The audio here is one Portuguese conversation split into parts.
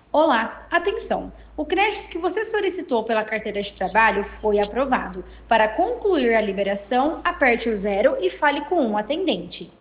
Olá, atenção! O crédito que você solicitou pela carteira de trabalho foi aprovado. Para concluir a liberação, aperte o zero e fale com um atendente.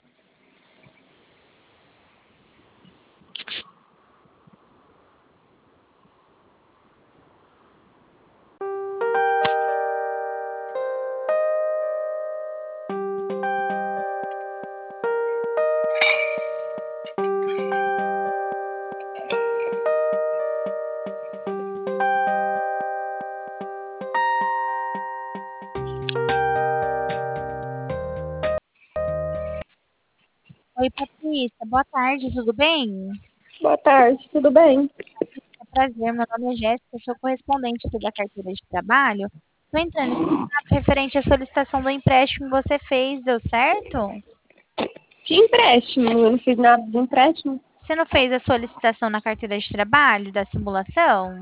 Oi, Patrícia, boa tarde, tudo bem? Boa tarde, tudo bem? É um prazer, meu nome é Jéssica, eu sou correspondente aqui da carteira de trabalho. Estou entrando em contato referente à solicitação do empréstimo que você fez, deu certo? Que empréstimo? Eu não fiz nada de empréstimo. Você não fez a solicitação na carteira de trabalho da simulação?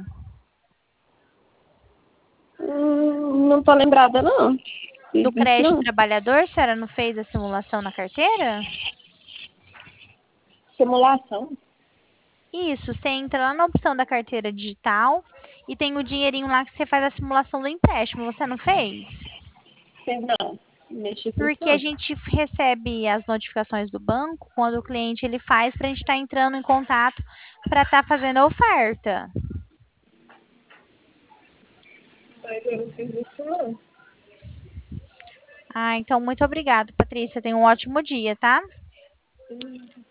Não tô lembrada, não. Do Fiz isso, crédito não. trabalhador, a senhora não fez a simulação na carteira? Simulação? Isso, você entra lá na opção da carteira digital e tem o dinheirinho lá que você faz a simulação do empréstimo, você não fez? Fiz não. Mexi com isso, Porque a não. gente recebe as notificações do banco quando o cliente ele faz para a gente estar entrando em contato para estar fazendo a oferta. Mas eu não fiz isso, não. Ah, então muito obrigada, Patrícia. Tenha um ótimo dia, tá?